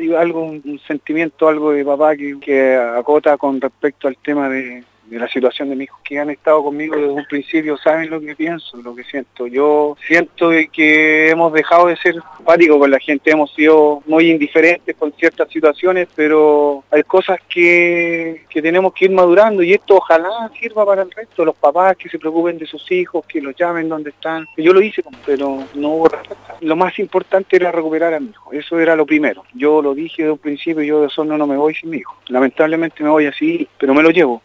hay algo, un sentimiento, algo de papá que acota con respecto al tema de la situación de mis hijos que han estado conmigo desde un principio, saben lo que pienso, lo que siento. Yo siento de que hemos dejado de ser empáticos con la gente, hemos sido muy indiferentes con ciertas situaciones, pero hay cosas que tenemos que ir madurando y esto ojalá sirva para el resto, los papás que se preocupen de sus hijos, que los llamen donde están. Yo lo hice, pero no hubo respuesta. Lo más importante era recuperar a mi hijo, eso era lo primero. Yo lo dije desde un principio, yo de Osorno no me voy sin mi hijo. Lamentablemente me voy así, pero me lo llevo.